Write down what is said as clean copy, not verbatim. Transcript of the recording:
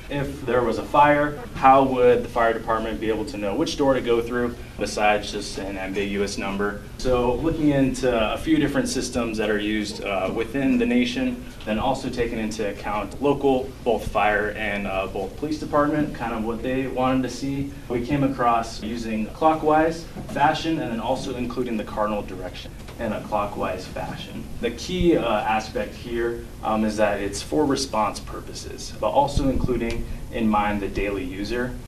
If there was a fire, how would the fire department be able to know which door to go through besides just an ambiguous number? So looking into a few different systems that are used within the nation, then also taking into account local, both fire and both police department, kind of what they wanted to see. We came across using clockwise fashion and then also including the cardinal direction in a clockwise fashion. The key aspect here is that it's for response purposes, but also including in mind the daily user.